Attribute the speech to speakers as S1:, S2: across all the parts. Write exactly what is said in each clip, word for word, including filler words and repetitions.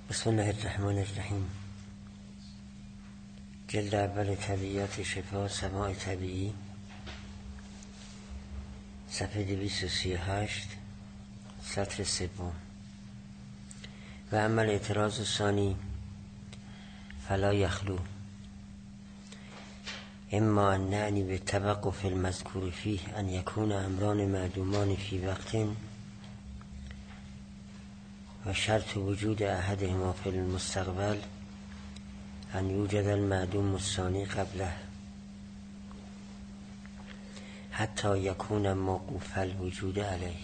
S1: بسم الله الرحمن الرحیم. جلد اول طبیعیات شفا سماع طبیعی، صفحه دویست و سی و هشت، سطر سوم. و عمل اعتراض ثانی فلا یخلو اما ان نعنی به توقف المذکور فیه ان یکون امران معدومان فی وقت و شرط وجود احدهما فی المستقبل ان یوجد المعدوم الثانی قبله حتی یکون موقوف الوجود علیه.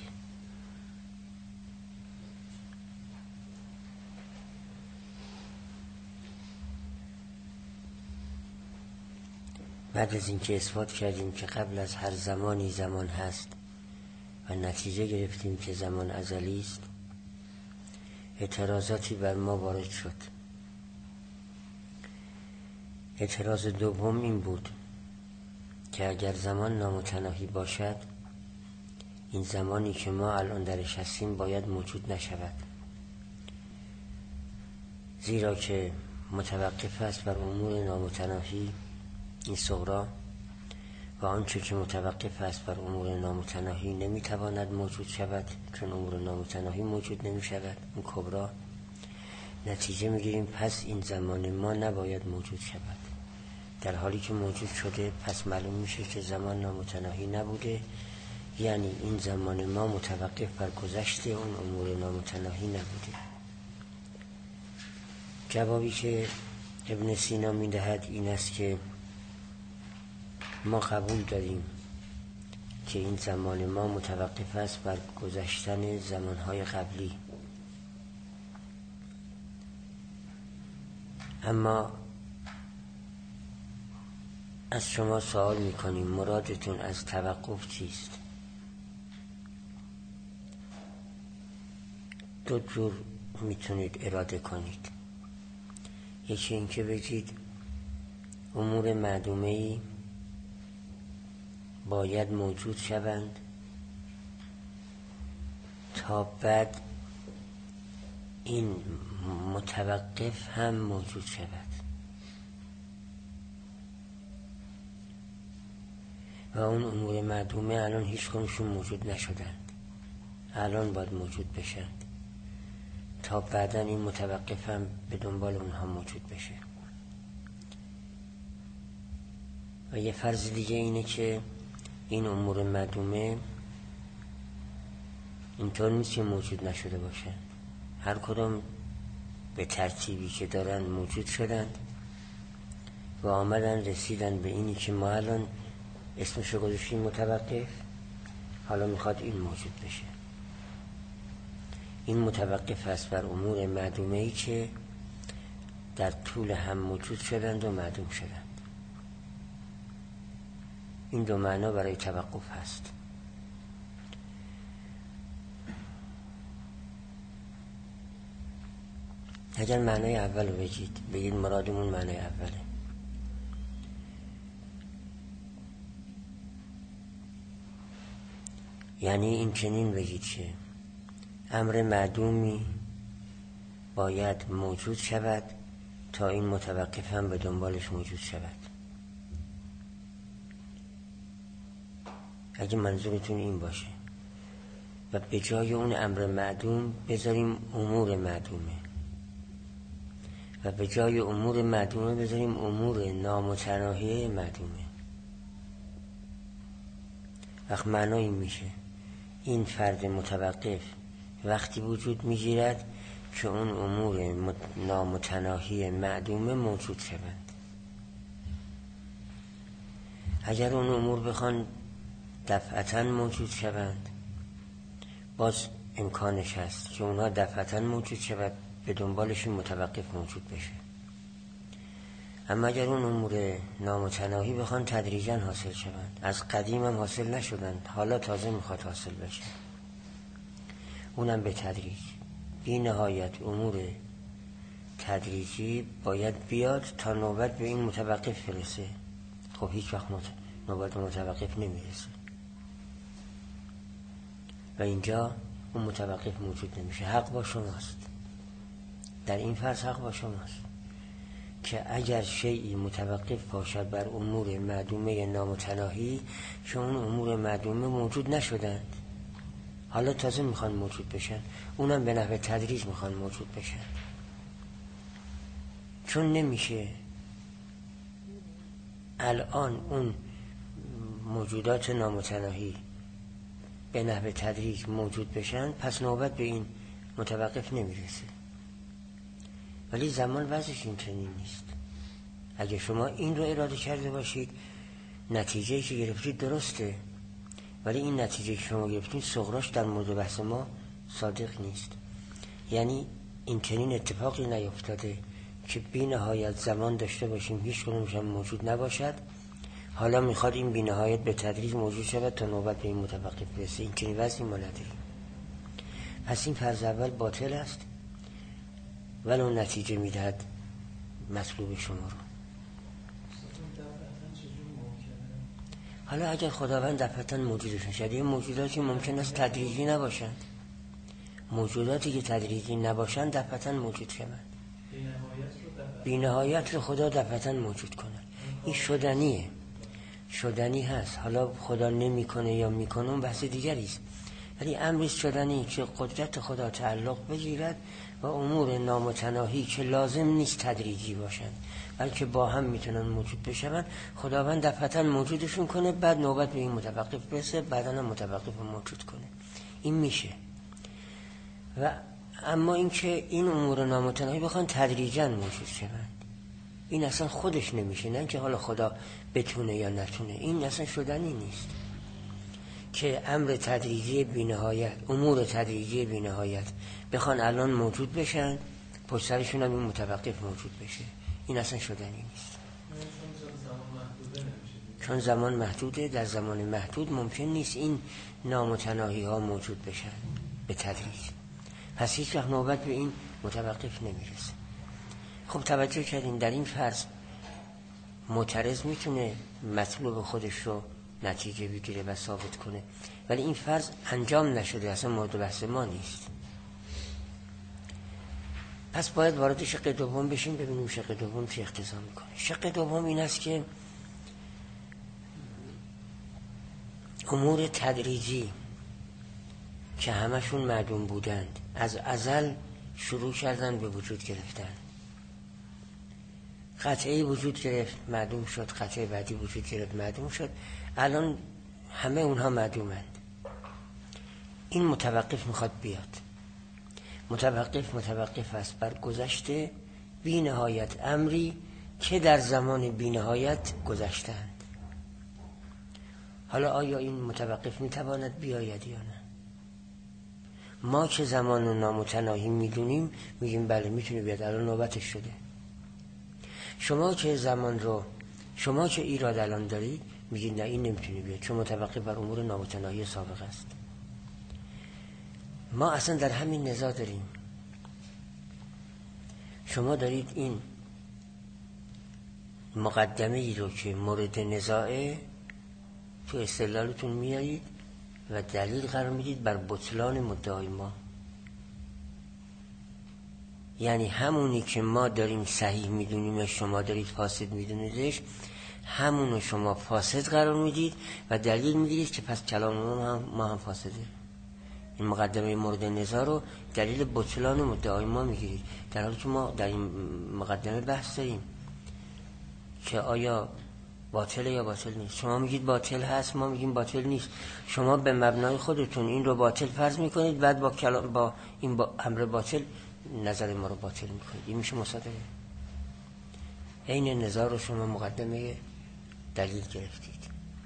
S1: بعد از اینکه اثبات کردیم که قبل از هر زمانی زمان هست و نتیجه گرفتیم که زمان ازلی است، اعتراضاتی بر ما وارد شد. اعتراض دوم این بود که اگر زمان نامتناهی باشد، این زمانی که ما الان درش هستیم باید موجود نشود، زیرا که متوقف است بر امور نامتناهی این صغرا و آنچه که متوقف است بر امور نامتناهی نمیتواند موجود شود، چون امور نامتناهی موجود نمی شود اون کبرا. نتیجه میگیریم پس این زمان ما نباید موجود شود، در حالی که موجود شده پس معلوم میشه که زمان نامتناهی نبوده، یعنی این زمان ما متوقف بر گذشت اون امور نامتناهی نبوده. جوابی که ابن سینا میدهد این است که ما قبول داریم که این زمان ما متوقف است بر گذشتن زمانهای قبلی، اما از شما سوال میکنیم مرادتون از توقف چیست؟ دو جور میتونید اراده کنید. یکی این که بگید امور معدومه‌ای باید موجود شوند تا بعد این متوقف هم موجود شود، و اون امور معدومه الان هیچ کنشون موجود نشدند، الان باید موجود بشند تا بعدا این متوقف هم به دنبال اونها موجود بشه. و یه فرض دیگه اینه که این امور معدومه اینطور نیست که موجود نشده باشن، هر کدام به ترتیبی که دارن موجود شدند و آمدن رسیدن به اینی که ما الان اسمشو گذاشتیم متوقف، حالا میخواد این موجود بشه. این متوقف است بر امور معدومه‌ای که در طول هم موجود شدند و معدوم شدند. این دو معنا برای توقف هست. اگر معنای اول رو بگید بگید مرادمون معنای اوله، یعنی این چنین بگید که امر معدومی باید موجود شود تا این متوقف هم به دنبالش موجود شود. اگه منظورتون این باشه و به جای اون امر معدوم بذاریم امور معدومه و به جای امور معدومه بذاریم امور نامتناهی معدومه، وقت معنی این میشه این فرد متوقف وقتی وجود میگیرد که اون امور نامتناهی معدومه موجود شوند. اگر اون امور بخوان دفعتاً موجود شوند باز امکانش هست که اونها دفعتاً موجود شود به دنبالشون متوقف موجود بشه، اما اگر اون امور نامتناهی بخوان تدریجاً حاصل شوند، از قدیم هم حاصل نشدند حالا تازه میخواد حاصل بشه، اونم به تدریج، بی نهایت امور تدریجی باید بیاد تا نوبت به این متوقف برسه. خب هیچ وقت نوبت متوقف نمیرسه و اینجا اون متوقف موجود نمیشه. حق با شماست، در این فرض حق با شماست که اگر شیئی متوقف باشد بر امور معدومه نامتناهی، چون اون امور معدومه موجود نشدند، حالا تازه میخوان موجود بشن، اونم به نحو تدریج میخوان موجود بشن. چون نمیشه الان اون موجودات نامتناهی به نحو تدریج موجود بشن، پس نوبت به این متوقف نمیرسه. ولی زمان وضعش این چنین نیست. اگه شما این رو اراده کرده باشید، نتیجه‌ای که گرفتید درسته، ولی این نتیجه که شما گرفتید صغراش در مورد بحث ما صادق نیست. یعنی این چنین اتفاقی نیفتاده که بی نهایت زمان داشته باشیم هیچ کدومش هم موجود نباشد، حالا میخواد این بی نهایت به تدریج موجود شود تا نوبت به این متوقف برسه. این چنین وضعی ما نداریم. پس این فرض اول باطل است، ولو نتیجه میدهد مطلوب شما رو. حالا اگر خداوند دفعتاً موجودشون شد، این موجوداتی ممکن است تدریجی نباشند، موجوداتی که تدریجی نباشند دفعتاً موجود شوند، بی نهایت رو خدا دفعتاً موجود کند. این شدنیه، شدنی هست. حالا خدا نمی کنه یا می کنه اون بحث دیگری است، ولی امری شدنی که قدرت خدا تعلق بگیرد و امور نامتناهی که لازم نیست تدریجی باشند بلکه با هم میتونن موجود بشن، خداوند دفعتاً موجودشون کنه، بعد نوبت به این متوقف برسه، بعداً هم متوقف موجود کنه. این میشه. و اما اینکه این امور نامتناهی بخوان تدریجاً موجود شوند، این اصلا خودش نمیشه. نه که حالا خدا بتونه یا نتونه، این اصلا شدنی نیست که امر تدریجی بی‌نهایت، امور تدریجی بی‌نهایت بخوان الان موجود بشن، پشت سرشون هم این متوقف موجود بشه. این اصلا شدنی نیست. چون زمان محدوده، در زمان محدود ممکن نیست این نامتناهی ها موجود بشن به تدریج. پس هیچ وقت نوبت به این متوقف نمیرسه. خب توجه کردین در این فرض معترض میتونه مطلوب خودش رو نتیجه بگیره و ثابت کنه، ولی این فرض انجام نشده، اصلا مورد بحث ما نیست. پس باید وارد شق دوم بشیم، ببینیم شق دوم چه اقتضا میکنه. شق دوم این است که امور تدریجی که همشون معدوم بودند از ازل شروع کردن به وجود گرفتن. قطعه وجود گرفت معدوم شد، قطعه بعدی وجود گرفت معدوم شد، الان همه اونها معدومند. این متوقف میخواد بیاد. متوقف متوقف است بر گذشته بی نهایت امری که در زمان بی نهایت گذشتند. حالا آیا این متوقف میتواند بیاید یا نه؟ ما که زمان و نامتناهی میدونیم میگیم بله میتونه بیاد، الان نوبتش شده. شما که زمان رو، شما که ایراد الان دارید میگید نه این نمیتونه بیاد چون متوقف بر امور نامتناهی سابق است. ما اصلا در همین نزاع داریم. شما دارید این مقدمه ای رو که مورد نزاعه تو استدلالتون میارید و دلیل قرار میدید بر بطلان مدعای ما. یعنی همونی که ما داریم صحیح میدونیم و شما دارید فاسد میدونیدش، همونو شما فاسد قرار میدید و دلیل میگیرید که پس کلام ما هم, ما هم فاسده. این مقدمه مورد نزاع رو دلیل بطلان مدعای ما میگیرید، در حالی که ما در این مقدمه بحث داریم که آیا باطله یا باطل نیست. شما میگید باطل هست، ما میگیم باطل نیست. شما به مبنای خودتون این رو باطل فرض میکنید، بعد با کلام با این با امر باطل نظر ما رو باطل میکنید. این میشه مصادره. این نزاع رو شما مقدمه دلیل گرفتید.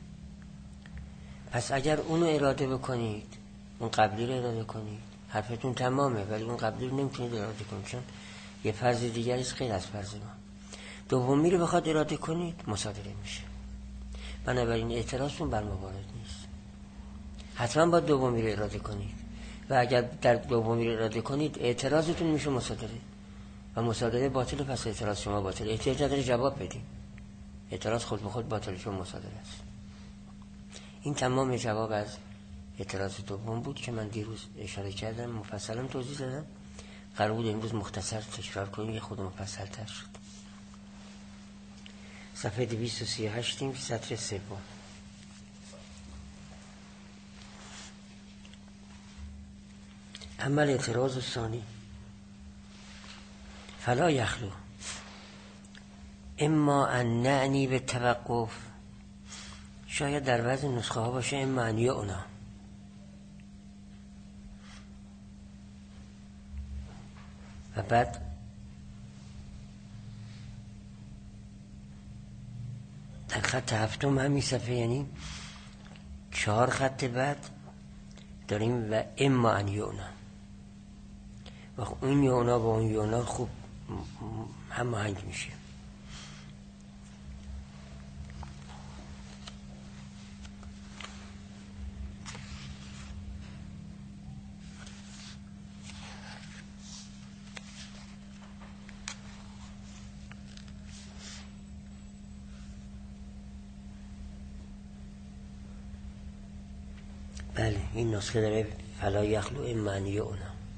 S1: پس اگر اونو اراده بکنید، اون قبلی رو اراده کنید، حرفتون تمامه، ولی اون قبلی رو نمیتونید اراده کنید چون یه فرض دیگری است غیر از فرض ما. دومی رو بخواد اراده کنید مصادره میشه. بنابراین اعتراضتون بر ما وارد نیست. حتما باید دومی رو اراده کنید و اگر در دومی رو اراده کنید اعتراضتون میشه مصادره و مصادره باطل، پس اعتراض شما باطل. احتیاج نداره جواب بدین. اعتراض خود به خود باطل چون مصادره است. این تمام جواب از اعتراض دوم بود که من دیروز اشاره کردم، مفصلا توضیح دادم قرار بود امروز مختصر تکرار کنیم، یه خود مفصل‌تر شد. صفحه دویست و سی و هشتیم، سطر سوم. اما اعتراض ثانی فلا یخلو اما ان نعنی به توقف، شاید در بعضی نسخه ها باشه اما ان یعنا، و بعد در خط هفتم همین صفحه، یعنی چهار خط بعد داریم و اما ان یعنا، و اون یعنا با اون یعنا خوب هماهنگ میشه. بله این نسخه داره فلا یخلو اما ان یعنا.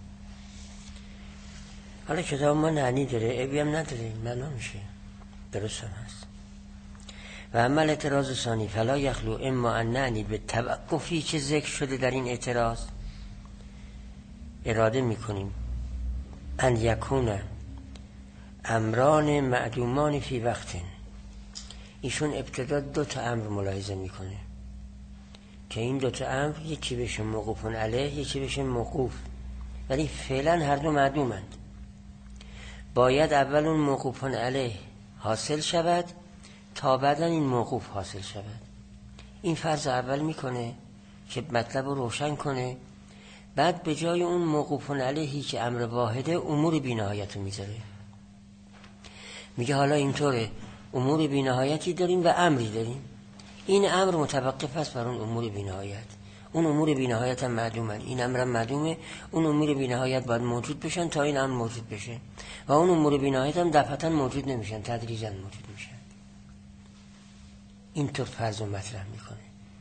S1: حالا کتاب ما نعنی داره، ابی هم نداره، معنا میشه، درست هم هست. و اما اعتراض ثانی فلا یخلو اما ان نعنی به توقفی که ذکر شده در این اعتراض، اراده میکنیم ان یکون امران معدومان فی وقت. ایشون ابتدا دو تا امر ملاحظه میکنه که این دو تا امر یکی بشه موقوف علیه یکی بشه موقوف، ولی فعلا هر دو معدومند. باید اول اون موقوف علیه حاصل شود تا بعدا این موقوف حاصل شود. این فرض اول میکنه که مطلب رو روشن کنه، بعد به جای اون موقوف علیهی که امر واحده امور بی‌نهایت رو میذاره. میگه حالا اینطوره، امور بی‌نهایتی داریم و امری داریم، این امر متوقف است بر اون امور بی‌نهایت، اون امور بی‌نهایت هم معدومن، این امر هم معدومه، اون امور بی‌نهایت باید موجود بشن تا این امر موجود بشه، و اون امور بی‌نهایت هم دفعتا موجود نمیشن، تدریجا موجود میشن. اینطور فرض و مطرح میکنه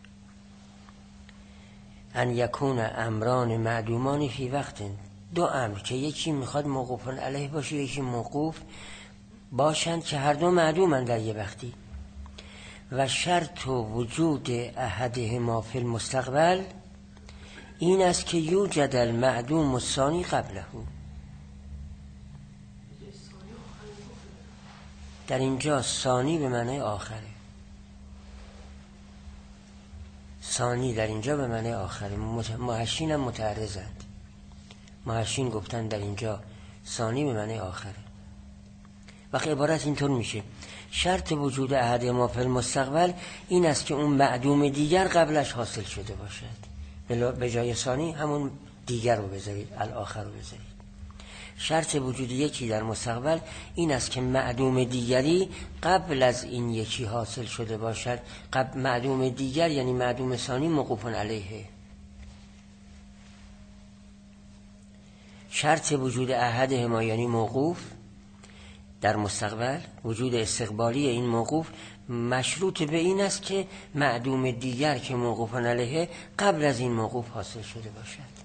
S1: ان یکون امران معدومان فی وقت، دو امر که یکی میخواد موقوف علیه باشه یکی موقوف باشند که هر دو معدومن در یه وقتی، و شرط وجود احدهما فی المستقبل این است که یوجد المعدوم الثانی قبله. در اینجا ثانی به معنی آخره، ثانی در اینجا به معنی آخره. محشین هم متعرضند، محشین گفتن در اینجا ثانی به معنی آخره. وقتی عبارت اینطور میشه شرط وجود احد ما فی المستقبل این است که اون معدوم دیگر قبلش حاصل شده باشد، به جای ثانی همون دیگر رو بذارید، الاخر رو بذارید. شرط وجود یکی در مستقبل این است که معدوم دیگری قبل از این یکی حاصل شده باشد. قبل معدوم دیگر یعنی معدوم ثانی موقوف علیه. شرط وجود احدهما یعنی موقوف در مستقبل، وجود استقبالی این موقوف مشروط به این است که معدوم دیگر که موقوف علیه قبل از این موقوف حاصل شده باشد.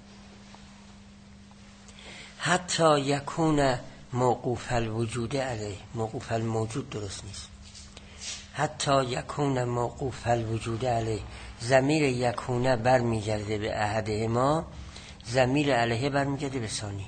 S1: حتی یکون موقوف الوجود علیه، موقوف الموجود درست نیست، حتی یکون موقوف الوجود علیه. ضمیر یکونه برمیگرده به احدهما، ضمیر علیه برمیگرده به ثانی.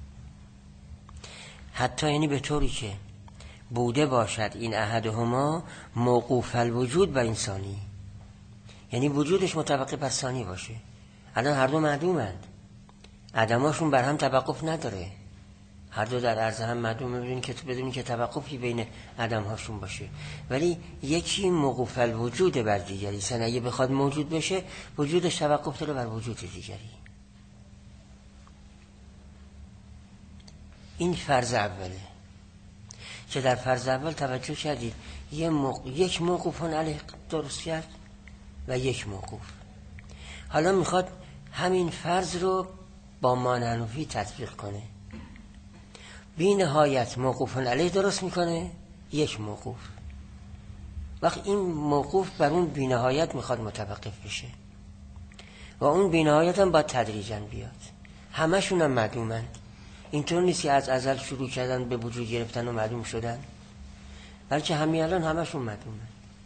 S1: حتی یعنی به طوری که بوده باشد این احدهما موقوف الوجود بر این ثانی، یعنی وجودش متوقف بر ثانی باشه. الان هر دو معدومند، عدماشون بر هم توقف نداره، هر دو در عرض هم معدومه، بدون که بدون که توقفی بین عدمهاشون باشه، ولی یکی موقوف الوجود بر دیگری. سن اگه بخواد موجود بشه وجودش توقف داره بر وجود دیگری. این فرض اوله که در فرض اول توجه کردید یک موق... یک موقوف علیه درست کرد و یک موقوف. حالا میخواد همین فرض رو با مانعنوفی تطبیق کنه، بی نهایت موقوف علیه درست میکنه یک موقوف. وقت این موقوف بر اون بی نهایت میخواد متوقف بشه و اون بی نهایت هم باید تدریجا بیاد. همشون هم معدومند، اینطور نیست که از ازل شروع کردن به وجود گرفتن و معدوم شدن، بلکه همین الان همشون معدومن.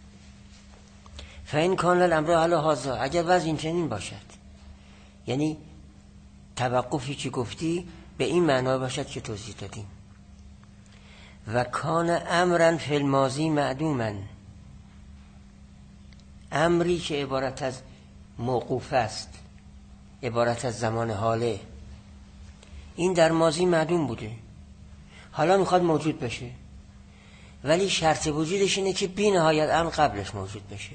S1: فإن کان الامر علی هذا، اگر وضع این چنین باشد، یعنی توقفی که گفتی به این معنا باشد که توضیح دادیم. و کان امرا فی الماضی معدوما، امری که عبارت از موقوف است، عبارت از زمان حاله، این در ماضی معدوم بوده، حالا میخواد موجود بشه، ولی شرط وجودش اینه که بی نهایت امر قبلش موجود بشه.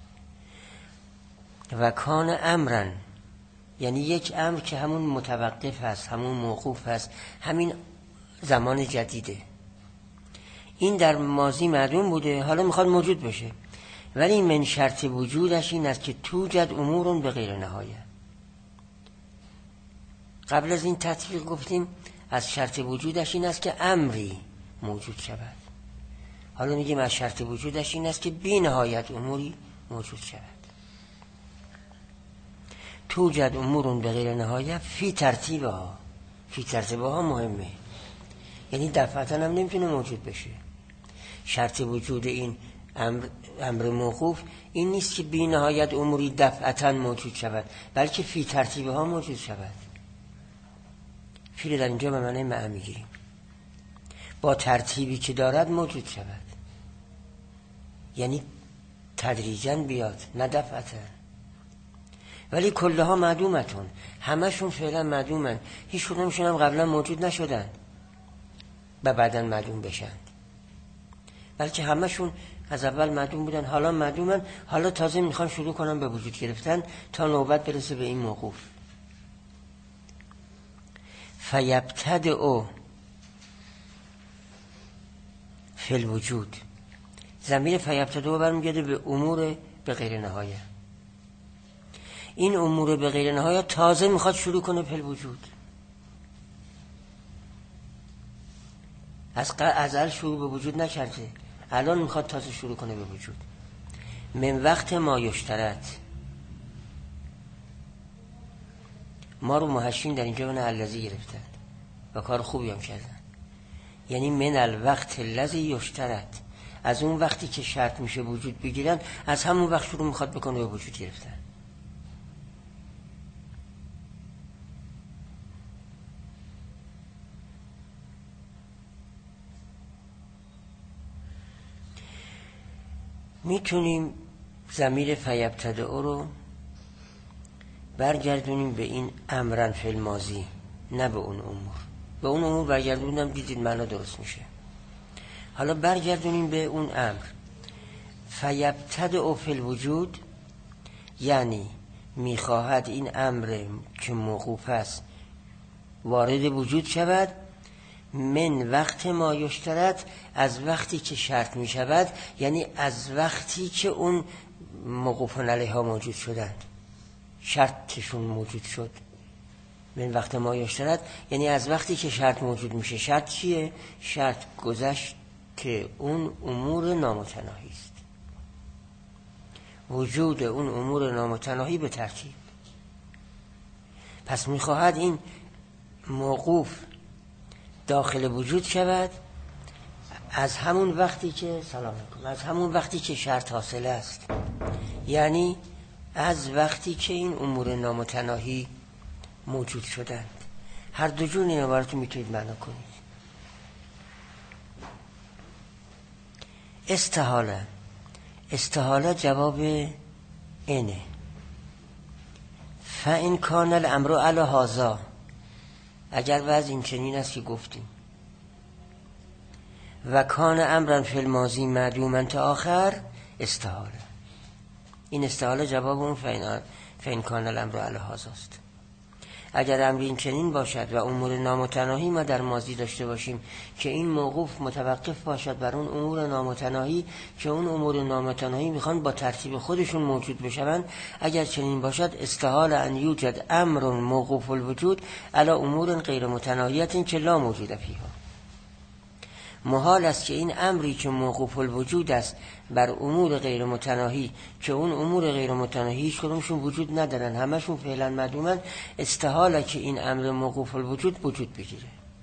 S1: و کان امرا یعنی یک امر که همون متوقف هست، همون موقوف هست، همین زمان جدیده، این در ماضی معدوم بوده، حالا میخواد موجود بشه، ولی من شرط وجودش این است که توجد امور به غیر نهایه. قبل از این تطبیق گفتیم از شرط وجودش این است که امری موجود شود، حالا میگیم از شرط وجودش این است که بی نهایت اموری موجود شود. توجد امور به غیر نهایه فی ترتیبها، فی ترتیبها مهمه، یعنی دفعتا هم نمیتونه موجود بشه. شرط وجود این امر, امر موقوف این نیست که بی نهایت اموری دفعتا موجود شود، بلکه فی ترتیبها موجود شود. فی در اینجا به معنی مع میگیریم، با ترتیبی که دارد موجود شود، یعنی تدریجاً بیاد نه دفعتا. ولی کلها معدومتون، همشون فعلا معدومن، هیچ کدومشون هم قبلا موجود نشدن و بعداً معدوم بشن، بلکه همشون از اول معدوم بودن، حالا معدومن، حالا تازه میخوان شروع کنن به وجود گرفتن تا نوبت برسه به این موقوف. فیبتدئ فی الوجود، ضمیر فیبتدئ برمیگرده به امور به غیر نهایه. این امور به غیر نهایه تازه میخواد شروع کنه فی الوجود، از ازل شروع به وجود نکرده، الان میخواد تازه شروع کنه به وجود. من وقت ما یشترط، ما رو محشین در اینجا من الذی گرفتن و کار خوبی هم کردن، یعنی من الوقت الذی یشترط، از اون وقتی که شرط میشه وجود بگیرن، از همون وقت شروع میخواد بکنه به وجود گرفتن. میتونیم ضمیر فیبتدئ رو برگردونیم به این امرن فی الماضی، نه به اون امور. به اون امور برگردونیم دیدید معنا درست میشه. حالا برگردونیم به اون امر فیبتدئ فی الوجود، یعنی میخواهد این امر که موقوف است وارد وجود شود. من وقت ما یشترط، از وقتی که شرط می شود، یعنی از وقتی که اون موقوفون علیها موجود شدند، شرطشون موجود شد. من وقت ما یشترط یعنی از وقتی که شرط موجود میشه. شرط چیه؟ شرط گذشت که اون امور نامتناهی است، وجود اون امور نامتناهی به ترتیب. پس میخواهد این موقوف داخل وجود شود از همون وقتی که سلام علیکم از همون وقتی که شرط حاصل است، یعنی از وقتی که این امور نامتناهی موجود شدند. هر دو جور این عبارت رو میتونید معنا کنید. استحاله، استحاله جواب اینه. فإن کان الامر علی هذا، اگر وضع این چنین است که گفتیم، و کان امرا فی الماضی معدوما تا آخر، استحاله. این استحاله جواب اون فإن کان الامر علی هذا است. اگر امر این چنین باشد و امور نامتناهی ما در ماضی داشته باشیم که این موقوف متوقف باشد بر اون امور نامتناهی که اون امور نامتناهی میخوان با ترتیب خودشون موجود بشوند، اگر چنین باشد استحال ان یوجد امر موقوف الوجود علی امور غیر متناهیت که لا موجود فیها. محال است که این امری که موقوف الوجود است بر امور غیر متناهی که اون امور غیر متناهی هیچ کدومشون وجود ندارن، همشون فعلا معدومن، استحاله که این امر موقوف الوجود وجود بگیره.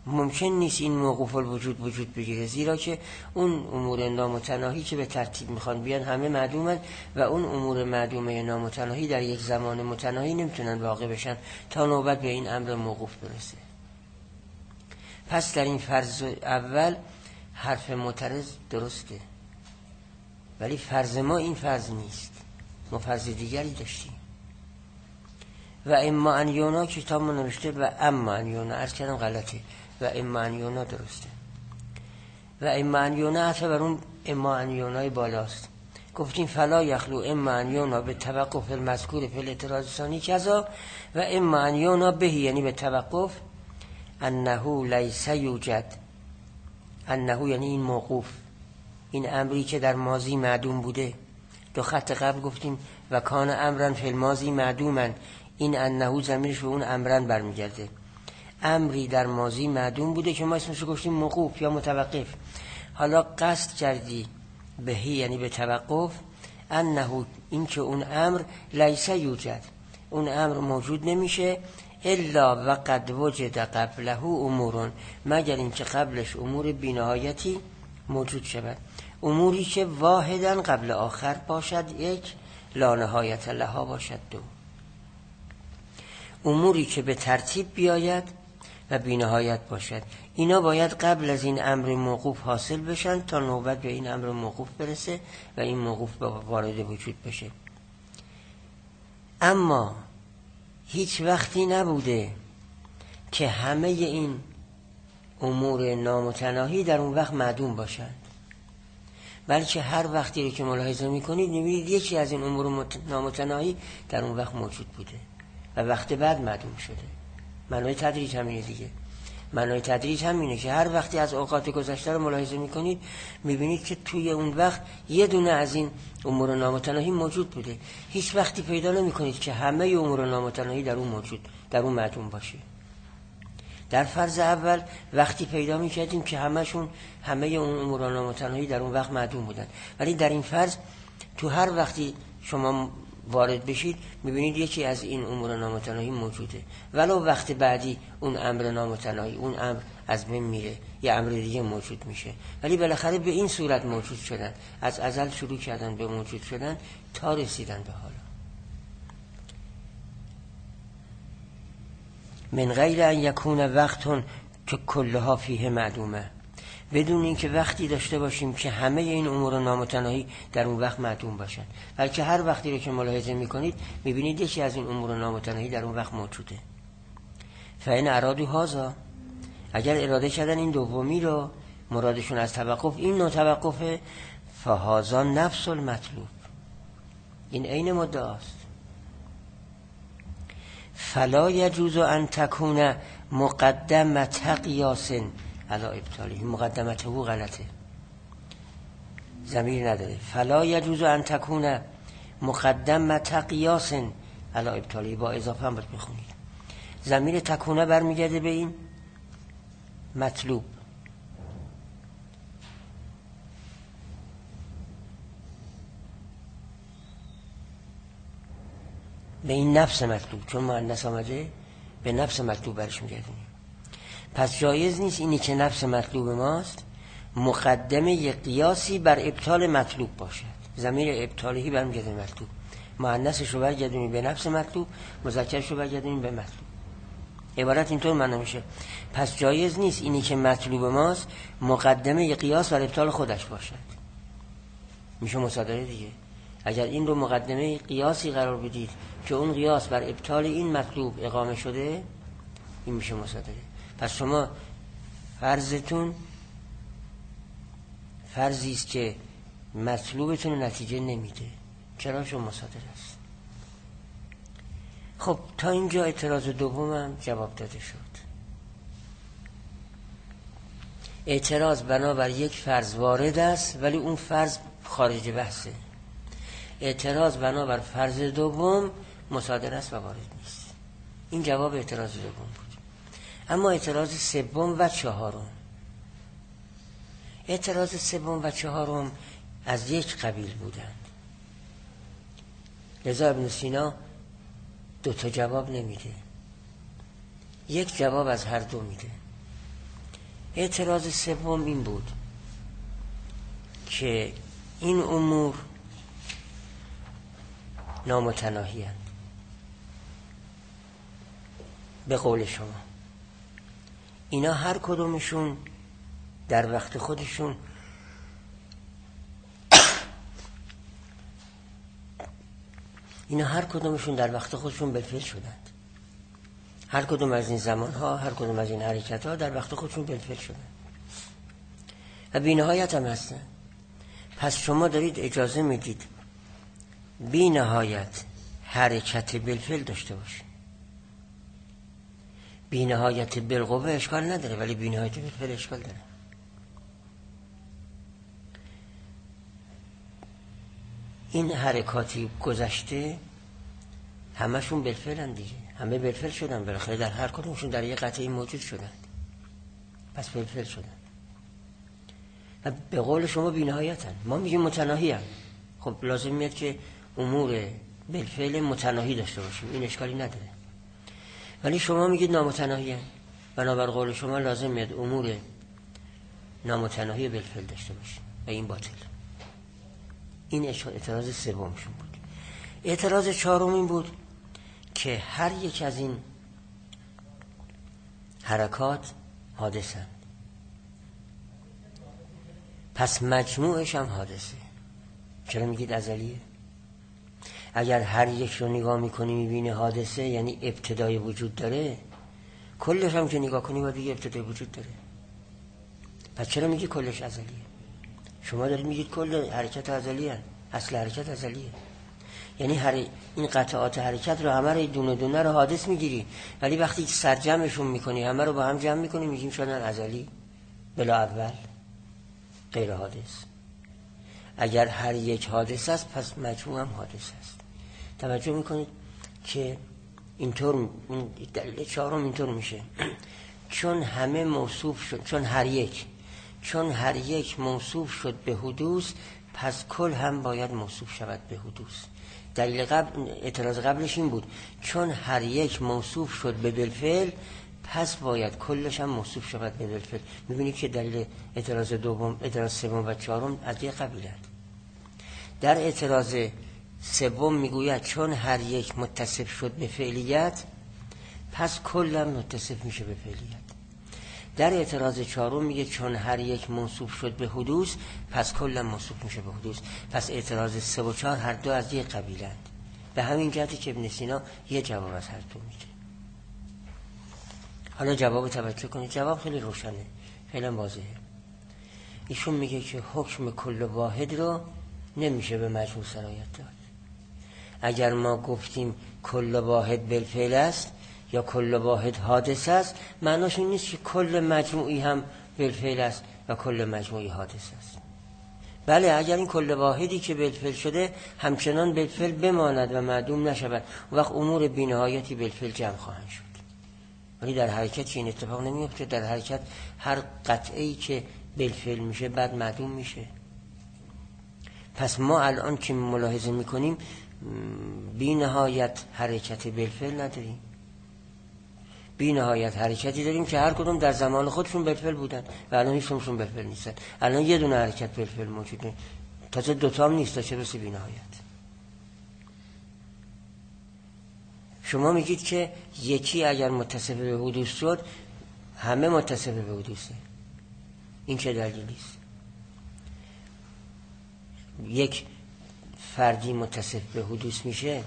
S1: ممکن نیست این موقوف الوجود وجود بگیره، زیرا که اون امور نامتناهی که به ترتیب میخوان بیان همه معدومن و اون امور معدومه نامتناهی در یک زمان متناهی نمیتونن واقع بشن تا نوبت به این امر موقوف برسه. پس در این فرض اول حرف معترض درسته، ولی فرض ما این فرض نیست، ما فرض دیگری داشتیم. و اما ان یونا کتاب ما نوشته و اما ان یونا، عرض کردم غلطه، و اما ان یونا درسته. و اما ان یونا حتی بر اون اما ان یونای بالاست. گفتیم فلا یخلو اما ان یونا به توقف المذکور فی الاعتراض ثانی کذا و اما ان یونا به، یعنی به توقف انه لیس یوجد، انه یعنی این موقوف، این امری که در ماضی معدوم بوده. دو خط قبل گفتیم و کان امرن فی الماضی معدومن، این انه ضمیرش به اون امرن برمیگرده. امری در ماضی معدوم بوده که ما اسمش رو گفتیم موقوف یا متوقف. حالا قصد کردی بهی یعنی به توقف، انه این که اون امر لیس یوجد، اون امر موجود نمیشه الا و قد وجد قبله امورون، مگر این که قبلش امور بی‌نهایتی موجود شود، اموری که واحداً قبل آخر باشد یک، لا نهایت لها باشد دو، اموری که به ترتیب بیاید و بی‌نهایت باشد. اینا باید قبل از این امر موقوف حاصل بشن تا نوبت به این امر موقوف برسه و این موقوف وارد وجود بشه. اما هیچ وقتی نبوده که همه این امور نامتناهی در اون وقت معدوم باشند، بلکه هر وقتی رو که ملاحظه میکنید میبینید یکی از این امور نامتناهی در اون وقت موجود بوده و وقت بعد معدوم شده. معنای تدریج همینه دیگه. معنای تدریج همینه که هر وقتی از اوقات گذشته رو ملاحظه میکنید میبینید که توی اون وقت یه دونه از این امور نامتناهی موجود بوده. هیچ وقتی پیدا نمیکنید که همه امور نامتناهی در اون موجود، در اون معدوم باشه. در فرض اول وقتی پیدا میکردیم که همشون همه اون امور نامتناهی در اون وقت معدوم بودن، ولی در این فرض تو هر وقتی شما وارد بشید میبینید یکی از این امور نامتناهی موجوده، ولو وقت بعدی اون امر نامتناهی، اون امر از بین میره، یه امر دیگه موجود میشه، ولی بالاخره به این صورت موجود شدن، از ازل شروع کردن به موجود شدن تا رسیدن به حالا. من غیر ان یکون وقتون که کلها فیه معدومه، بدون اینکه وقتی داشته باشیم که همه این امور نامتناهی در اون وقت معدوم باشن، بلکه هر وقتی رو که ملاحظه میکنید میبینید یکی از این امور نامتناهی در اون وقت موجوده. فین ارادو هازا، اگر اراده کردن این دومی رو، مرادشون از توقف این نوع توقفه، فهازا نفس المطلوب، این عین مدعاست. فلا یجوز ان تکون مقدمت قیاس علی ابطاله، مقدمته غلطه، ضمیر نداره. فلا یجوز ان تکون مقدمت قیاس علی ابطاله، با اضافه هم باید بخونید. ضمیر تکونه برمیگرده به این مطلوب، به این نفس مطلوب، چون مؤنث آمده به نفس مطلوب برش میگردیم. پس جایز نیست اینی که نفس مطلوب ماست مقدمه ی قیاسی بر ابطال مطلوب باشد. ضمیر ابطالهی برمیگرده به مطلوب، مؤنثش رو برگردونیم به نفس مطلوب، مذکرش رو برگردونیم به مطلوب. عبارت اینطور معنی میشه. پس جایز نیست اینی که مطلوب ماست مقدمه ی قیاس بر ابطال خودش باشد، میشه مصادره دیگه. اگر این رو مقدمه قیاسی قرار بدید که اون قیاس بر ابطال این مطلوب اقامه شده، این میشه مصادره. پس شما فرضتون فرضی است که مطلوبتون نتیجه نمیده، چرا؟ چون مصادره است. خب تا اینجا اعتراض دومم جواب داده شد. اعتراض بنابر یک فرض وارد است ولی اون فرض خارج بحثه. اعتراض بنابر فرض دوم مصادره است و وارد نیست. این جواب اعتراض دوم بود. اما اعتراض سوم و چهارم، اعتراض سوم و چهارم از یک قبیل بودند، لذا ابن سینا دو تا جواب نمیده، یک جواب از هر دو میده. اعتراض سوم این بود که این امور نامتناهی هستند. به قول شما اینا هر کدومشون در وقت خودشون اینا هر کدومشون در وقت خودشون بالفعل شدند. هر کدوم از این زمانها، هر کدوم از این حرکتها در وقت خودشون بالفعل شدند و بی‌نهایت هم هستن. پس شما دارید اجازه میدید بی‌نهایت حرکت بالفعل داشته باشید. بی‌نهایت بالقوه اشکال نداره، ولی بی‌نهایت بالفعل اشکال داره. این حرکاتی گذشته همشون بالفعلن دیگه، همه بالفعل شدن، بالاخره در هر کدومشون در یک قطعه موجود شدن، پس بالفعل شدن و به قول شما بی‌نهایتن. ما میگیم متناهی. خب لازم میاد که امور بالفعل متناهی داشته باشیم، این اشکالی نداره، ولی شما میگید نامتناهی. بنابر قول شما لازم میاد امور نامتناهی بالفعل داشته باشیم و این باطل. این اعتراض سومشون بود. اعتراض چهارم این بود که هر یک از این حرکات حادثند، پس مجموعش هم حادثه. چرا میگید ازلیه؟ اگر هر یک رو نگاه میکنی میبینی حادثه، یعنی ابتدای وجود داره. کلش هم که نگاه کنی باید دیگه ابتدای وجود داره. پس چرا میگی کلش ازلیه؟ شما دارید میگید کل حرکت ازلیه، اصل حرکت ازلیه، یعنی هر این قطعات حرکت رو همه رو دونه دونه رو حادث میگیری، ولی وقتی سرجمعشون میکنی همه رو با هم جمع میکنی میگیم شدن ازلی بلا اول غیر حادث. اگر هر یک حادث است پس مجموع هم حادث است. توجه میکنید که اینطور این دلیل چهارم اینطور میشه چون همه موصوف شد، چون هر یک چون هر یک موصوف شد به حدوث، پس کل هم باید موصوف شود به حدوث. دلیل قبل، اعتراض قبلش این بود چون هر یک موصوف شد به بالفعل، پس باید کلش هم موصوف شود به بالفعل. میبینید که دلیل اعتراض دوم، اعتراض سوم و چهارم از یک قبیلند. در اعتراض سوم میگوید چون هر یک متصف شد به فعلیت، پس کل هم متصف میشه به فعلیت. در اعتراض چهارم میگه چون هر یک موصوف شد به حدوث، پس کل هم موصوف میشه به حدوث. پس اعتراض سه و چهار هر دو از یک قبیلند. به همین جهتی که ابن سینا یه جواب از هر دو میده. حالا جواب توجه کنید، جواب خیلی روشنه، خیلی واضحه. ایشون میگه که حکم کل واحد رو نمیشه به مجموع سرایت داد. اگر ما گفتیم کل واحد بالفعل است یا کل واحد حادث است، معناش این نیست که کل مجموعی هم بالفعل است و کل مجموعی حادث است. بله، اگر این کل واحدی که بالفعل شده همچنان بالفعل بماند و معدوم نشود، وقت امور بی‌نهایتی بالفعل جمع خواهند شد. ولی در حرکت این اتفاق نمیفته. در حرکت هر قطعه‌ای که بالفعل میشه بعد معدوم میشه. پس ما الان که ملاحظه میکنیم بی نهایت حرکت بالفعل نداریم، بی نهایت حرکتی داریم که هر کدوم در زمان خودشون بالفعل بودن و الان هیچ کدومشون بالفعل نیستن. الان یه دونه حرکت بالفعل موجوده، تازه دوتا هم نیست، تا چه برسه بی نهایت. شما میگید که یکی اگر متصف به حدوث شد همه متصف به حدوثه. این چه دلیلی است؟ یک فردی متصف به حدوث میشه،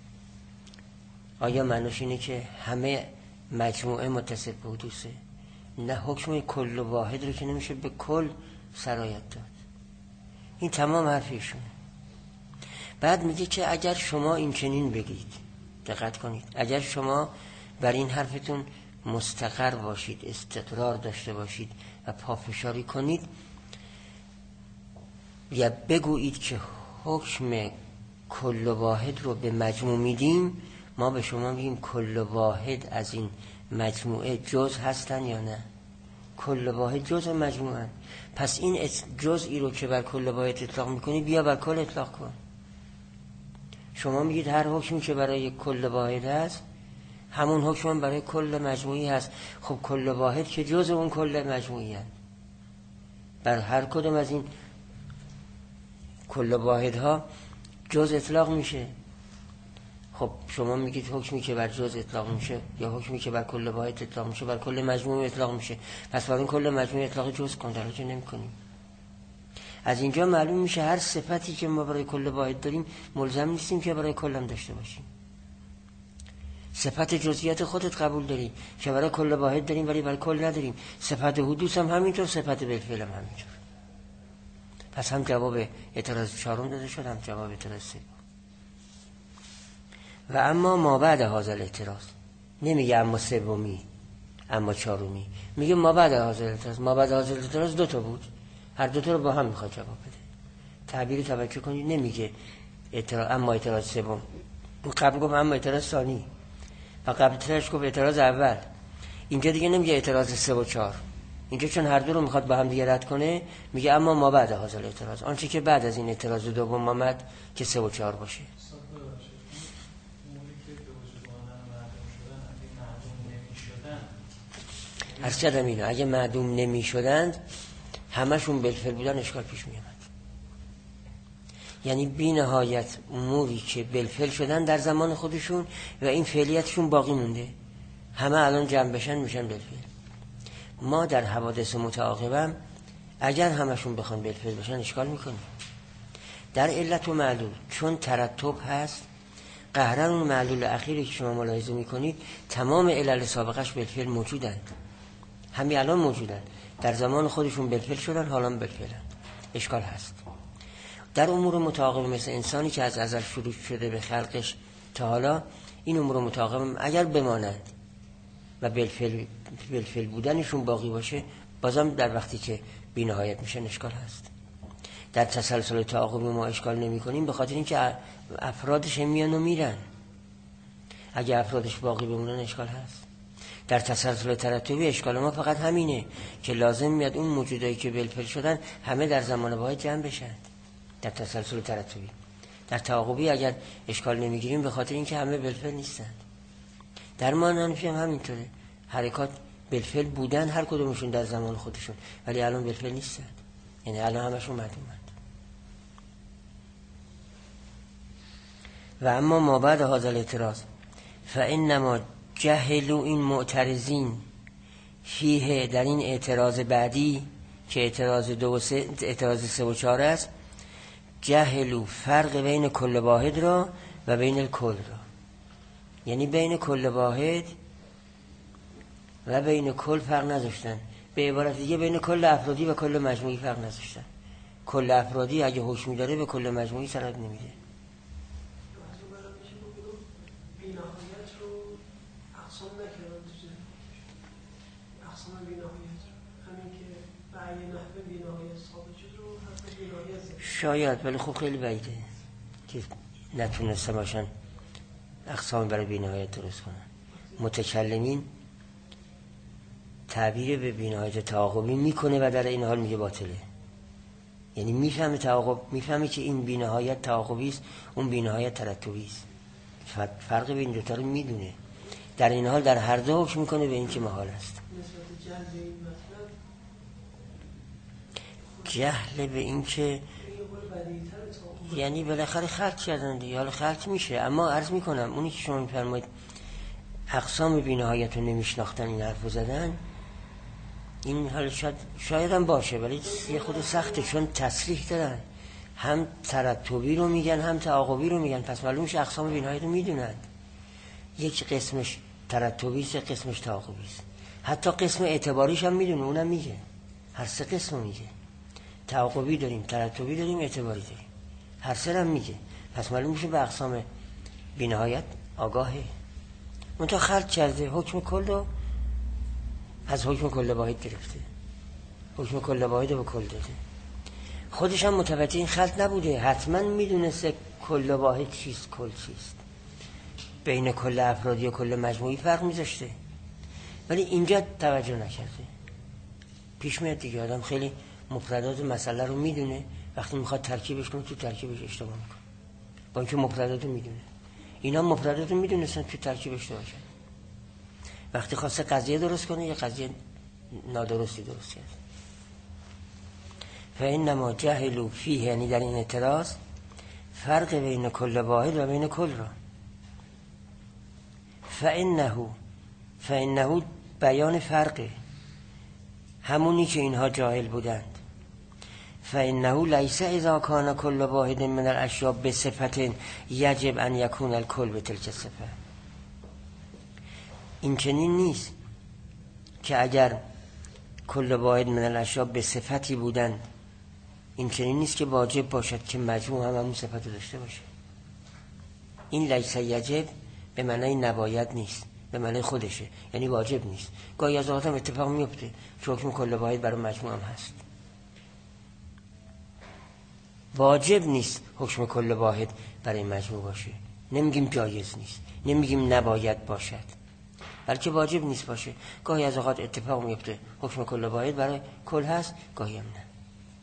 S1: آیا معناش اینه که همه مجموعه متصف به حدوثه؟ نه، حکم کل واحد رو که نمیشه به کل سرایت داد. این تمام حرفیشونه. بعد میگه که اگر شما این چنین بگید، دقت کنید، اگر شما بر این حرفتون مستقر باشید، استقرار داشته باشید و پافشاری کنید، یا بگویید که حکم کل واحد رو به مجموع میدیم، ما به شما میگیم کل واحد از این مجموعه جزء هستن یا نه؟ کل واحد جزء مجموعه. پس این جزئی رو که بر کل واحد اطلاق میکنی بیا بر کل اطلاق کن. شما میگید هر حکمی که برای کل واحد هست همون حکم هم برای کل مجموعی هست. خب کل واحد که جز اون کل مجموعی هست. بر هر کدوم از این کل واحدها جز اطلاق میشه. خب شما میگید حکمی که بر جز اطلاق میشه یا حکمی که بر کل واحد اطلاق میشه بر کل مجموعه اطلاق میشه، پس بر این کل مجموعه اطلاق جز کن، در حالی که نمی‌کنیم. از اینجا معلوم میشه هر صفتی که ما برای کل واحد داریم ملزم نیستیم که برای کل هم داشته باشیم. صفت جزئیات خودت قبول داری که برای کل واحد داریم ولی برای کل نداریم. صفت حدوث هم همینطور، صفت بالفعل هم همینطور. پس هم جواب اعتراض چهارم داده شد، هم جواب اعتراض سوم. و اما ما بعد هذا الاعتراض، نمیگه اما سومی اما چهارمی، میگه ما بعد هذا الاعتراض. ما بعد هذا الاعتراض دو تا بود، هر دو تا رو با هم میخواد جواب بده. تعبیر توجه کنید، نمیگه اعتراض اما اعتراض سوم. اون قبل گفت اما اعتراض ثانی و قبل ترش گفت اعتراض اول. اینجا دیگه نمیگه اعتراض سه و چهار. اینجا چون هر دو رو میخواد با هم دیگه رد کنه میگه اما ما بعد هذا الاعتراض، آنچه که بعد از این اعتراض دوم آمد که سه و چهار باشه. هر چقدر اینا اگه معدوم نمی شدند همشون بالفعل بودن اشکال پیش می آمد. یعنی بی نهایت اموری که بالفعل شدن در زمان خودشون و این فعلیتشون باقی مونده، همه الان جمع بشن میشن بالفعل. ما در حوادث متعاقبم اگر همشون بخوان بالفعل بشن اشکال میکنیم. در علت و معلول چون ترتب هست، قهرن اون معلول اخیری که شما ملاحظه میکنید تمام علل سابقش بالفعل موجودند، همین الان موجودن، در زمان خودشون بالفعل شدن، حالا بالفعلن. اشکال هست در امور متعاقب، مثل انسانی که از ازل شروع شده به خلقش تا حالا، این امور متعاقب اگر بمانند و بالفعل بالفعل بودنشون باقی باشه، بازم در وقتی که بی نهایت میشن اشکال هست. در تسلسل تعاقبی ما اشکال نمی کنیم به خاطر اینکه افرادش میان و میرن. اگه افرادش باقی بمونن اشکال هست. در تسلسل ترتبی اشکال ما فقط همینه که لازم میاد اون موجودایی که بالفعل شدن همه در زمان واحد جمع بشن در تسلسل ترتبی. در تعاقبی اگر اشکال نمیگیریم به خاطر اینکه همه بالفعل نیستند. در مانعنفی هم همینطوره، حرکات بالفعل بودن هر کدومشون در زمان خودشون، ولی الان بالفعل نیستند، یعنی الان همشون معدومند. و اما ما بعد هذا الاعتراض فانما جهلوا این معترضین فیه، در این اعتراض بعدی که اعتراض دو و سه، اعتراض سه و چهار است، جهلوا فرق بین کل واحد را و بین الکل را، یعنی بین کل واحد و بین کل فرق نذاشتن. به عبارت دیگه بین کل افرادی و کل مجموعی فرق نذاشتن. کل افرادی اگه حکمی داره به کل مجموعی سند نمیده. شاید، ولی خب خیلی بعیده که نتونسته باشن اقسام برای بی‌نهایت درست کنن. متکلمین تعبیر به بی‌نهایت تعاقبی میکنه و در این حال میگه باطله. یعنی میفهمه تعاقب، میفهمه که این بی‌نهایت تعاقبی است، اون بی‌نهایت ترتبی است. فرق بین دو تا رو میدونه، در این حال در هر دو حکم میکنه به این که محال است. جهل به این که یعنی بالاخره خلق کردن دیگه، حالا خلق میشه. اما عرض میکنم اونی که شما میفرمایید اقسام بی‌نهایت رو نمیشناختن این حرف رو زدن، این حالا شاید شاید هم باشه، ولی یه خود سخته، چون تصریح دارن، هم ترتبی رو میگن هم تعاقبی رو میگن، پس معلوم میشه اقسام بی‌نهایت رو میدونن. یک قسمش ترتبی است، یک قسمش تعاقبی است. حتی قسم اعتباریش هم میدونه، اونم میگه، هر سه قسم میگه. تعاقبی داریم، ترتبی داریم، اعتباری داریم، هر سه هم میگه. پس معلوم میشه به اقسام بی‌نهایت آگاهه. منتها خلق کرده حکم کل رو از حکم کل واحد گرفته، حکم کل واحد رو به کل داده. خودش هم متوجه این خلق نبوده، حتما میدونسته کل واحد چیست، کل چیست، بین کل افرادی و کل مجموعی فرق میذاشته، ولی اینجا توجه نکرده. پیش میاد دیگه آدم خیلی مفردات مسئله رو میدونه، وقتی میخواد ترکیبش کنه تو ترکیبش اشتباه میکنه، با اینکه مفردات رو میدونه. اینا مفردات رو میدونستن تو ترکیب اشتباه شد. وقتی خواسته قضیه درست کنه یه قضیه نادرستی درست کرد. فإنما جهلوا فیه، یعنی در این اعتراض فرق بین کل واحد و بین کل را. فإنه فإنه بیان فرقه، همونی که اینها جاهل بودند. فإنه لیس اذا کان کل واحد من الاشیاء بصفت یجب ان یکون الکل بتلک الصفه. این چنین نیست که اگر کل واحد من الاشیاء به صفتی بودند، این چنین نیست که واجب باشد که مجموع هم همون صفت رو داشته باشه. این لیس یجب به معنی نباید نیست، به معنی خودشه، یعنی واجب نیست. گاهی از اوقات هم اتفاق میفته که حکم کل واحد برای مجموع هم هست. واجب نیست حکم کل واحد برای مجموع باشه. نمیگیم جایز نیست، نمیگیم نباید باشد، بلکه واجب نیست باشه. گاهی از اوقات اتفاق میفته حکم کل واحد برای کل هست، گاهی هم نه.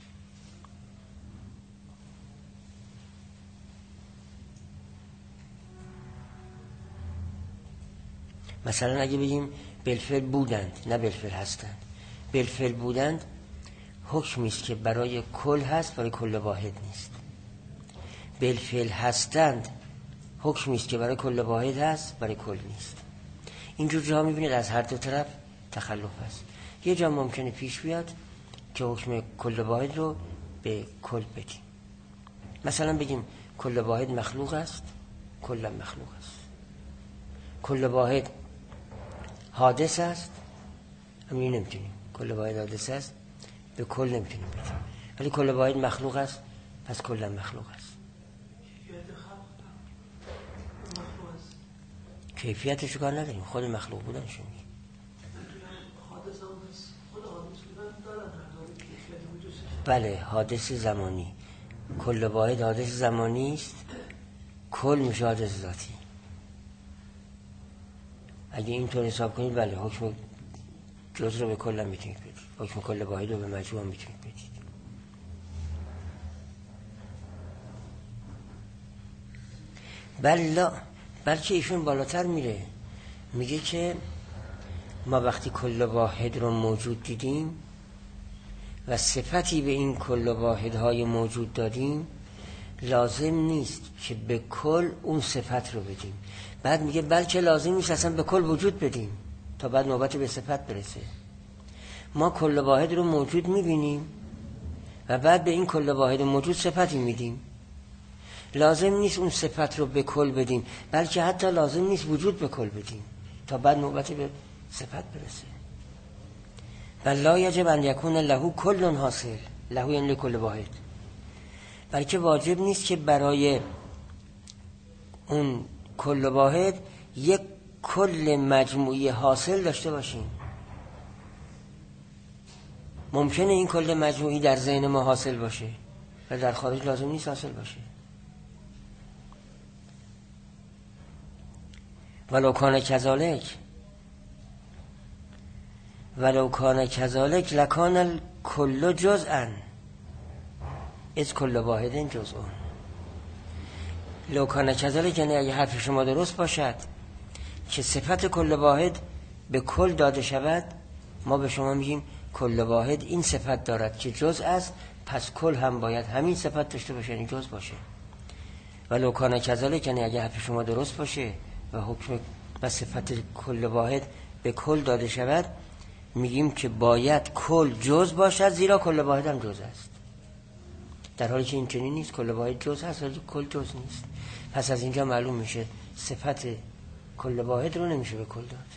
S1: مثلا اگه بگیم بالفعل بودند نه بالفعل هستند، بالفعل بودند حکمی است که برای کل هست، برای کل واحد نیست. بالفعل هستند حکمی است که برای کل واحد هست، برای کل نیست. اینجور جا میبینید از هر دو طرف تخلف هست. یه جا ممکنه پیش بیاد که حکم کل واحد رو به کل بدیم. مثلا بگیم کل واحد مخلوق است، کل مخلوق است. کل واحد حادث است، همین نمیتونیم. کل واحد حادث است، به کل نمیتونیم بدیم. ولی کل واحد مخلوق است، پس کل مخلوق است. کیفیتش کار نداریم، خود مخلوق بودنش میگیم. بله، حادث زمانی. کل واحد حادث زمانی است، کل میشه حادث ذاتی. اگه اینطور حساب کنید بله، حکم جز رو به کل هم میتونید بدید، حکم کل واحد رو به مجموع هم میتونید بدید. بله، بلکه ایشون بالاتر میره، میگه که ما وقتی کل واحد رو موجود دیدیم و صفتی به این کل واحدهای موجود دادیم، لازم نیست که به کل اون صفت رو بدیم. بعد میگه بلکه لازم نیست اصلا به کل وجود بدیم تا بعد نوبت به صفت برسه. ما کل واحد رو موجود میبینیم و بعد به این کل واحد موجود صفتی میدیم. لازم نیست اون صفت رو به کل بدیم، بلکه حتی لازم نیست وجود به کل بدیم تا بعد نوبت به صفت برسه. بل لا یجب ان یکون له کل حاصل، له یعنی کل واحد. بلکه واجب نیست که برای اون کل واحد یک کل مجموعی حاصل داشته باشیم. ممکنه این کل مجموعی در ذهن ما حاصل باشه و در خارج لازم نیست حاصل باشه. ولو کان کذالک ولو کان کذالک لکان الکل جزءا از کل واحد جزء. لو کان کذالک یعنی اگه حرف شما درست باشد که صفت کل واحد به کل داده شود، ما به شما میگیم کل واحد این صفت دارد که جزء است، پس کل هم باید همین صفت داشته باشه، یعنی جزء باشه. ولو کان کذالک یعنی اگه حرف شما درست باشه و حکم و صفت کل واحد به کل داده شود، میگیم که باید کل جزء باشد، زیرا کل واحد هم جزء است. در حالی که این چنین نیست، کل واحد جزء هست ولی کل جزء نیست. پس از اینجا معلوم میشه صفت کل واحد رو نمیشه به کل داد.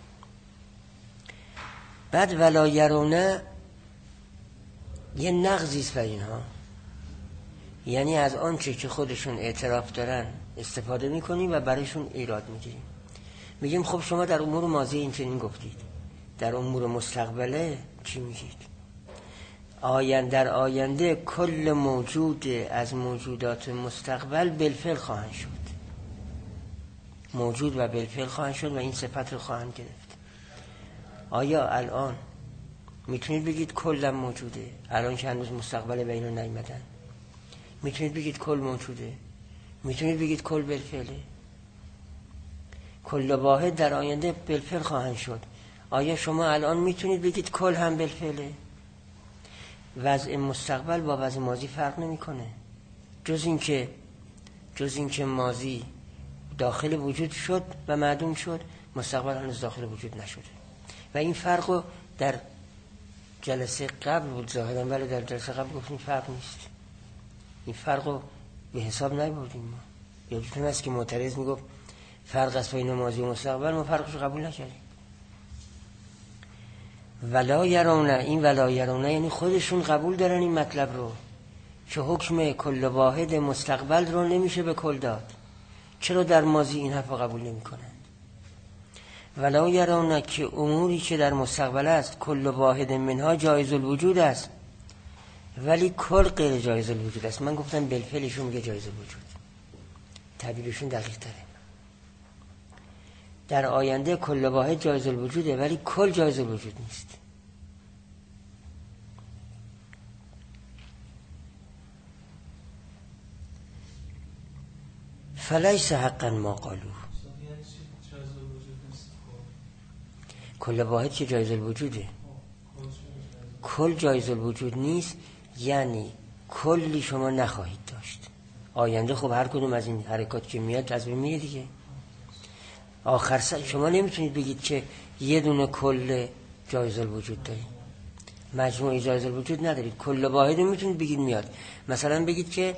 S1: بعد ولا یرونه یه نقضی است بر اینها، یعنی از آنچه که خودشون اعتراف دارن استفاده میکنیم و برایشون ایراد میگیریم. میگیم خب شما در امور ماضی این چنین گفتید، در امور مستقبله چی میگید؟ آینده در آینده کل موجود از موجودات مستقبل بالفعل خواهند شد، موجود و بالفعل خواهند شد و این صفت رو خواهند گرفت. آیا الان میتونید بگید کل موجوده؟ الان که هنوز مستقبل به اینو نیومدن میتونید بگید کل موجوده؟ میتونید بگید کل بالفعله؟ کل واحد در آینده بالفعل خواهند شد. آیا شما الان میتونید بگید کل هم بالفعله؟ وضع مستقبل با وضع ماضی فرق نمیکنه، جز این که جز این که ماضی داخل وجود شد و معدوم شد، مستقبل هنوز داخل وجود نشده. و این فرق رو در جلسه قبل بود ظاهرا، ولی در جلسه قبل گفتیم فرق نیست. این فرق رو به حساب نبردیم ما. یادتون هست که معترض میگفت فرق است بین ماضی و مستقبل، ما فرقش رو قبول نکردیم. ولا یرونه، این ولا یرونه یعنی خودشون قبول دارن این مطلب رو که حکم کل واحد مستقبل رو نمیشه به کل داد. چرا در ماضی این حرف رو قبول نمی کنند؟ ولا یرونه که اموری که در مستقبل است کل واحد منها جایز الوجود است، ولی کل غیر جایز الوجود است. من گفتم بالفعلشون میگه جایز الوجود، تعبیرشون دقیق تره. در آینده کل واحد جایز الوجوده ولی کل جایز الوجود نیست. فلیس حقا ما قالو، کل واحد که جایز الوجوده، کل جایز الوجود نیست، یعنی کلی شما نخواهید داشت. آینده خب هر کدوم از این حرکات که میاد از بین میره دیگه. آخر سر شما نمیتونید بگید که یه دونه کل جایز الوجود دارید، مجموعه جایز الوجود ندارید. کل واحد میتونید بگید میاد. مثلا بگید که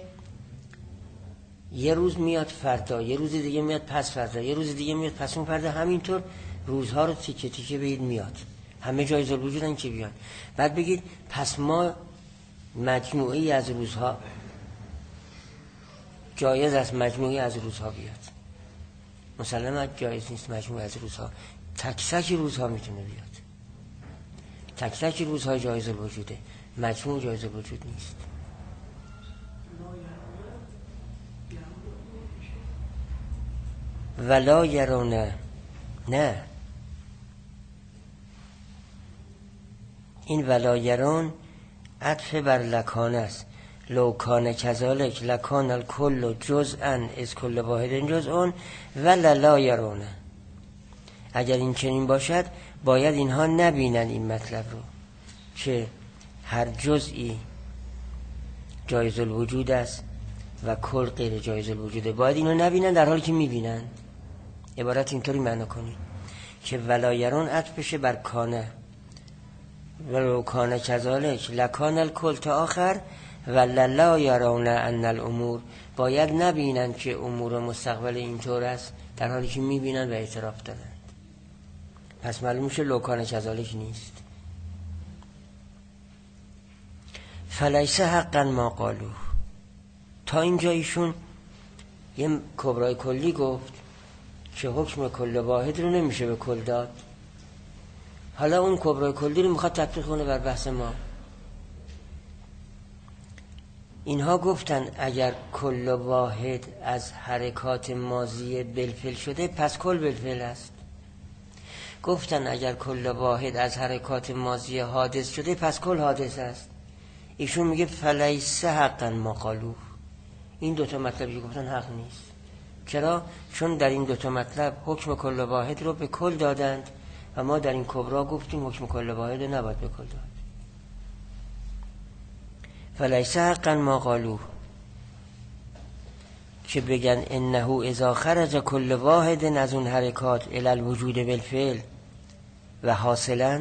S1: یه روز میاد فردا، یه روز دیگه میاد پس فردا، یه روز دیگه میاد پس اون فردا، همینطور روزها رو تیکه تیکه بگید میاد، همه جایز الوجودن که بیان. بعد بگید پس ما مجموعی از روزها جایز است مجموعی از روزها بیاد. مسلماً جایز نیست مجموعه از روزها، تک تک روزها میتونه بیاد، تک تک روزها جایز الوجوده، مجموع جایز الوجود نیست. ولا یرونه، نه، این ولا یرون عطف بر لکان است. لو کان کذالک لکان الکل جزءا از کل واحد جزء ولا لا یرونه. اگر این چنین باشد باید اینها نبینن این مطلب رو که هر جزئی جایز الوجود است و کل غیر جایز الوجوده. باید اینو نبینن در حالی که میبینن. عبارت اینطوری معنا کنید که ولا یرون عطف بشه بر کانه، ولو کان کذالک لکان الکل تا آخر، ولا لا یرون ان الامور، باید نبینن که امور مستقبل اینطور است در حالی که میبینن و اعتراف دارند. پس معلوم میشه لو کان کذالک نیست. فلیس حقا ما قالو. تا اینجا ایشون یه کبرای کلی گفت که حکم کل واحد رو نمیشه به کل داد. حالا اون کبرای کلی رو میخواد تطبیق کنه بر بحث ما. اینها گفتن اگر کل واحد از حرکات ماضی بالفعل شده پس کل بالفعل است. گفتن اگر کل واحد از حرکات ماضی حادث شده پس کل حادث است. ایشون میگه فلیس حقا ما قالو. این دوتا مطلبی که گفتن حق نیست. چرا؟ چون در این دوتا مطلب حکم کل واحد رو به کل دادند و ما در این کبرا گفتیم حکم کل واحد رو نباید به کل داد. فلیس حقا ما قالو، که بگن انه اذا خرج کل واحد از اون حرکات الی الوجود بالفعل و حاصلا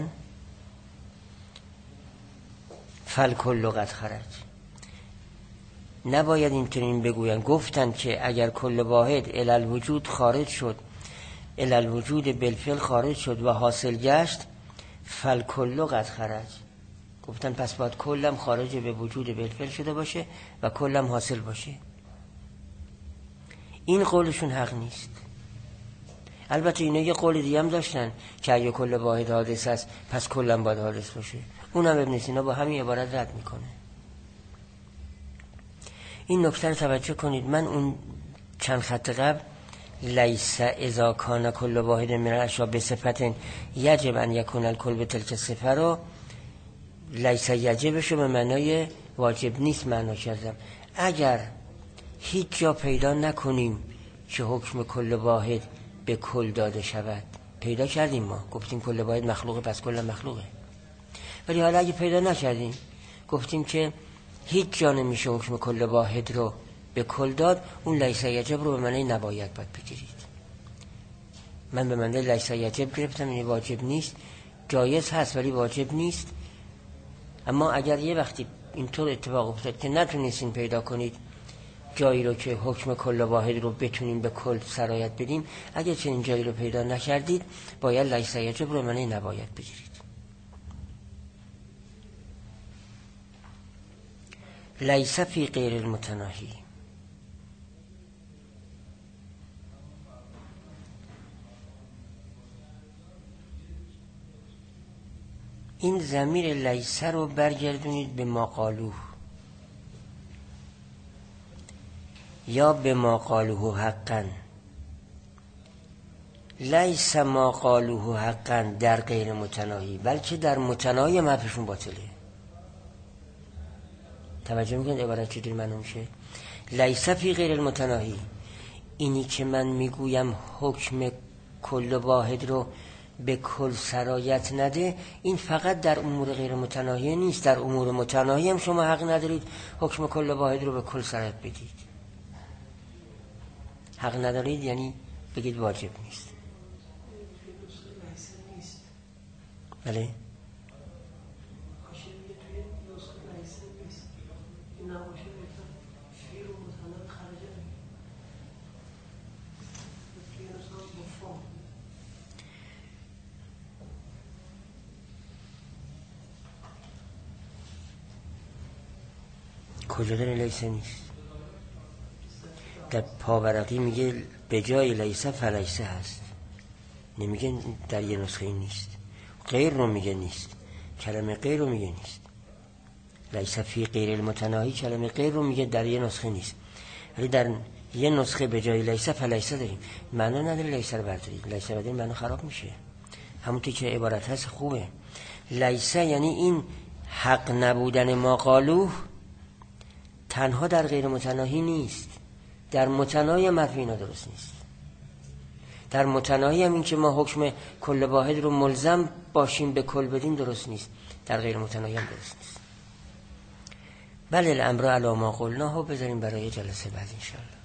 S1: فالکل قد خرج. نباید اینطورین بگوین. گفتن که اگر کل واحد الی الوجود خارج شد، الی الوجود بالفعل خارج شد و حاصل گشت، فالکل قد خرج. گفتن پس باید کلم خارج به وجود بالفعل شده باشه و کلم حاصل باشه. این قولشون حق نیست. البته اینا یه قول دیگه هم داشتن که اگه کل واحد حادث است پس کلم باید حادث باشه. اونم ابن سینا با همین عبارت رد میکنه. این نکته رو توجه کنید. من اون چند خط قبل لیس اذا کان کل واحد من الاشیاء بصفت یجب ان یکون الکل به تلک صفه رو لیس یجبشو به معنای واجب نیست معنا کردم. اگر هیچ جا پیدا نکنیم که حکم کل واحد به کل داده شود پیدا کردیم، ما گفتیم کل واحد مخلوقه پس کل مخلوقه. ولی حالا اگه پیدا نکردیم گفتیم که هیچ جا نمیشه حکم کل واحد رو به کل داد، اون لیس یجب رو به معنی نباید باید بگیرید. من به معنی لیس یجب گرفتم، این واجب نیست، جایز هست ولی واجب نیست. اما اگر یه وقتی اینطور اتفاق افتاد که نتونستین پیدا کنید جایی رو که حکم کل واحد رو بتونیم به کل سرایت بدیم، اگر چنین جایی رو پیدا نکردید باید لیس یجب رو به معنی نباید بگیرید. لیس فی غیر المتناهی، این ضمیر لیس رو برگردونید به ما قالوه یا به ما قالوه حقا. لیس ما قالوه حقا در غیر متناهی، بلکه در متناهی هم حرفشون باطله. توجه میکنید عبارت چطوری معلوم میشه؟ لیس فی غیر المتناهی، اینی که من میگویم حکم کل واحد رو به کل سرایت نده، این فقط در امور غیر متناهی نیست، در امور متناهی هم شما حق ندارید حکم کل واحد رو به کل سرایت بدید. حق ندارید یعنی بگید واجب نیست. بله کجا داره لیسه نیست؟ در پاورقی میگه به جای لیسه فلیسه هست، نمیگه در یه نسخه نیست. غیر رو میگه نیست، کلمه غیر رو میگه نیست. لیسه فی غیر المتناهی کلمه غیر رو میگه در یه نسخه نیست، ولی در یه نسخه به جای لیسه فلیسه داریم. معنا نداره لیسه رو بردارید، لیسه بردارید معنا خراب میشه. همونطور که عبارت هست خوبه. لیسه یعنی این حق نبودن ما قالوه تنها در غیر متناهی نیست، در متناهی هم حرف اینا درست نیست. در متناهی هم این که ما حکم کل واحد رو ملزم باشیم به کل بدیم درست نیست، در غیر متناهی هم درست نیست. بله الامر علی ما قلناه، بذاریم برای جلسه بعد انشاءالله.